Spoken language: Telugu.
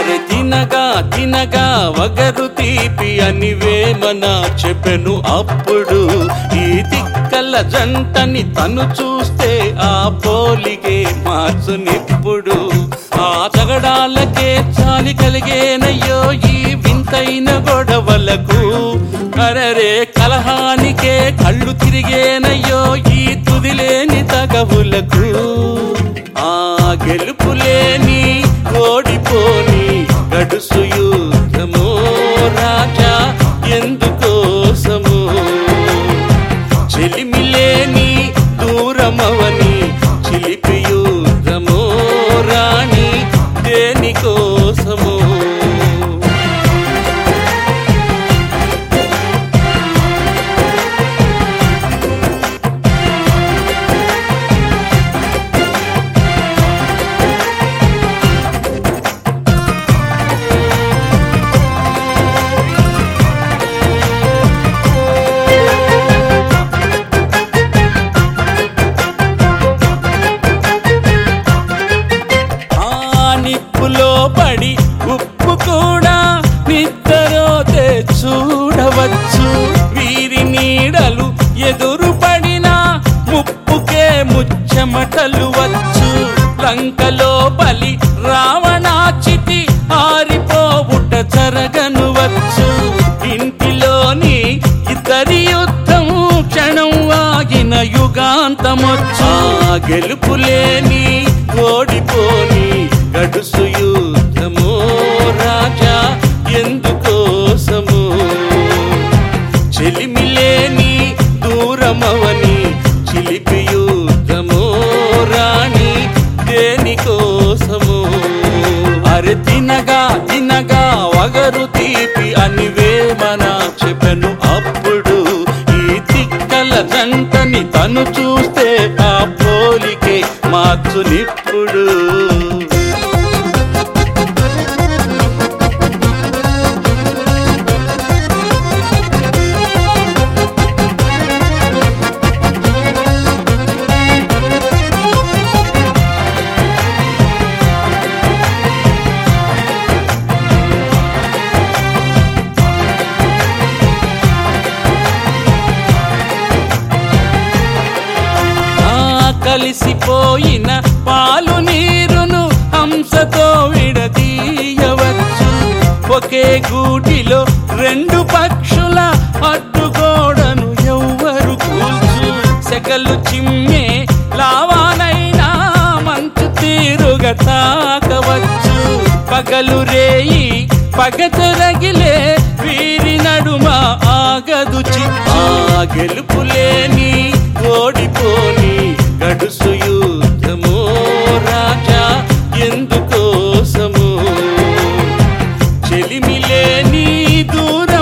అరే తినగా తినగా వగరు తీపి అని వేమన చెప్పెను అప్పుడు. ఈ తిక్కల జంటని తను చూస్తే ఆ పోలిగే మార్చునిప్పుడు. ఆ జగడాలకే చాలి కలిగేనయ్యో ఈ వింతైన గొడవలకు. అరరే కలహానికే కళ్ళు తిరిగేనయ్యో ఈ తుదిలేని తగవులకు. ఆ గెలుపులేని ఓడిపోని గడుసు యుద్ధమో రాజా ఎందుకోసము. చెలిమిలేని దూరమవని చిలిపి యుద్ధమో రాణి దేనికోసము. నిప్పులో పడి ఉప్పు కూడా నిద్రతే చూడవచ్చు. వీరి నీడలు ఎదురు పడిన ముప్పుకే ముచ్చెమటలు వచ్చు. లంకలో బలి రావణాచితి ఆరిపోవుట జరగను వచ్చు. ఇంటిలోని ఇద్దరి యుద్ధం క్షణం ఆగిన యుగాంతమొచ్చు. గెలుపులేని ఓడిపోని గడుసు యుద్ధమో రాజా ఎందుకోసము. చెలిమిలేని దూరమవని చిలిపి యుద్ధమో రాణి దేనికోసము. అరే తినగా తినగా వగరు తీపి అని వేమన చెప్పెను అప్పుడు. ఈ తిక్కల జంటని తను చూస్తే ఆ పోలికే మార్చునిప్పుడు. కలిసిపోయిన పాలు నీరును హంసతో విడదీయవచ్చు. ఒకే గూటిలో రెండు పక్షుల అడ్డుగోడను ఎవ్వరు కూల్చు. సెగలు చిమ్మే లావానైనా మంచు తీరుగా తాకవచ్చు. పగలు రేయి పగతరగిలే వీరి నడుమ ఆగదు చిచ్చు. గెలుపులేని ఓడిపోని గడుసు యుద్ధమో రాజా ఎందుకోసము. చెలిమిలేని దూర